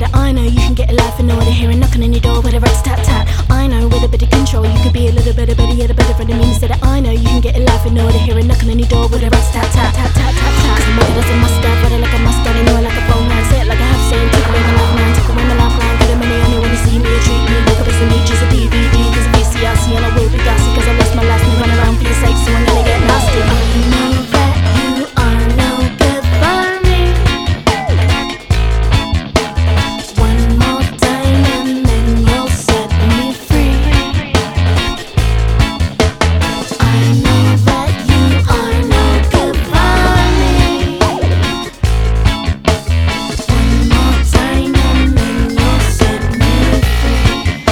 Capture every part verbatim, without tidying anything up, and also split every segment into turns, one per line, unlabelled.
that I know you can get a life in order. Hearing knocking on your door with a red tap tap. I know with a bit of control you could be a little bit better, yeah, the better friend of me. Said that I know you can get a life in order. Hearing knocking on your door with a red tap tap tap tap tap tap. Cause I'm ready as a mustard, ready like a mustard, and you're like a phone man. Say it like I have saying, take away my lifeline, take away my lifeline. Get the money only when you see me or treat me. Look up as a need, just a D V D. Cause if you see I see and I will be gassy. Cause I lost my life and run around for your sake, so I'm gonna get nasty. I know that you are no good for me. One more time and then you'll set me free. I know that you are no good for me. One more time and then you'll set me free.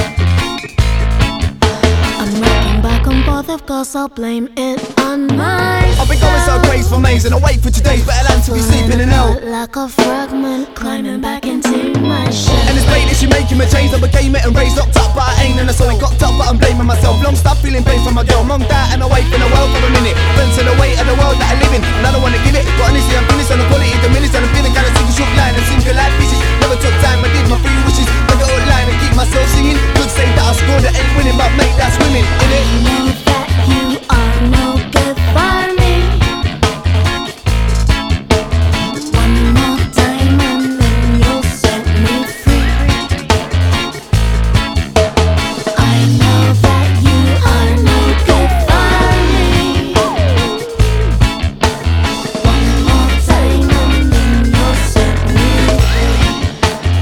I'm rocking back and forth, of course I'll blame it on myself.
I've been going so crazy for maze and I wait for today's better land to be sleeping in hell.
Like a fragment climbing back into my shell.
And it's late that she making me change. I became it and raised, locked up, but I ain't. And I saw it cocked up, but I'm blaming myself. Long stop feeling pain from my girl. Mom, dad, and away from the world for a minute. Friends to the weight of the world that I live in, and I don't wanna give it. But honestly, I'm finished on the quality, the minutes, and I'm feeling kinda sick of shook line and single like bitches. Never took time, I did my three wishes. Make it all line and keep myself singing. Could say that I scored, that ain't winning, but mate, that's winning, innit?
I know that you are no good for me. One more time and then you'll set me free. I know that you are no good for me. One more time and then you'll set me free.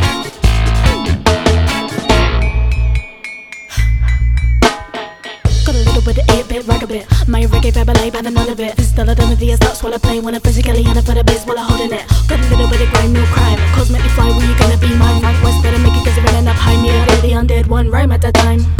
Got a little bit of eight bit, rock a bit. My reggae vibe, I like by the none of it. This style I done with the that's while I play. When I'm physically and I for the bass while I'm holding it. Got a little bit of grime, no crime. Cosmetic fly, where you gonna be mine? Frank West better make it cause you're running up high. Me, I the undead one rhyme at the time.